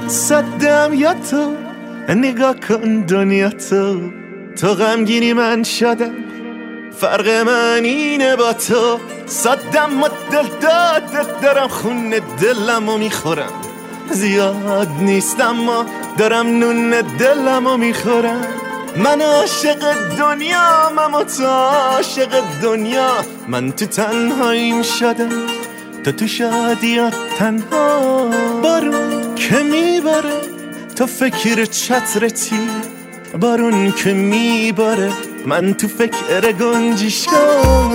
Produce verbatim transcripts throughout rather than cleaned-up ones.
صدم یا تو نگاه کن دنیا تو تو غمگینی من شدم فرق من اینه با تو صدم و دل دادت دارم خون دلمو میخورم زیاد نیست اما دارم نون دلمو میخورم من عاشق دنیا من تو عاشق دنیا من تو تنهاییم شدم تو تو شادیات تنها بارون که میباره تو فکر چترتی بارون که میباره من تو فکر گنجشگاه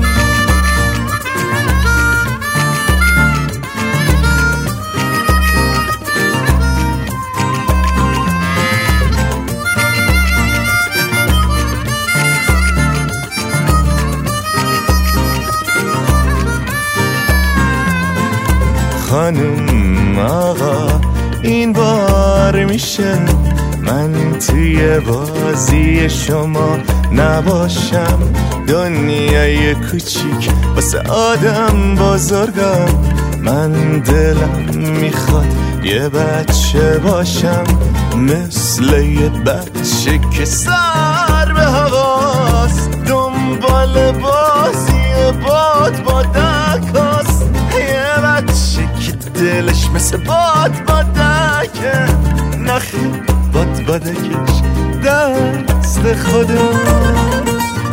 خانم آقا این بار میشه من توی بازی شما نباشم دنیای کوچیک واسه آدم بزرگم من دلم میخواد یه بچه باشم مثل یه بچه که سر به هواست دنبال بازی باد با دکاست یه بچه که دلش مثل باد با دکه نخی باد بادکش دست خودم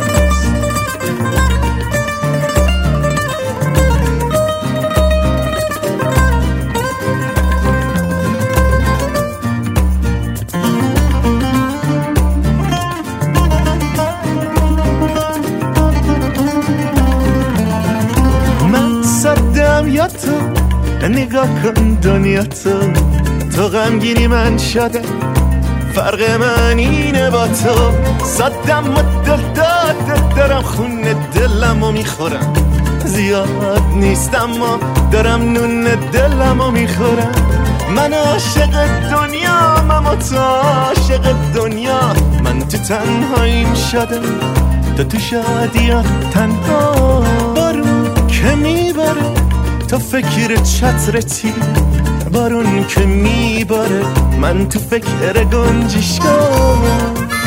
من صدم یا تو نگاه کن دنیا تو تو غمگینی من شدم فرق من اینه با تو صدم و دل دادت دارم خون دلمو میخورم زیاد نیست اما دارم نون دلمو میخورم من عاشق دنیا من تو عاشق دنیا من تو تنهاییم شدم تو تو شادیات تنها بارون که میباره تو فکر چترتی بارون که میباره من تو فکر گنجشگاه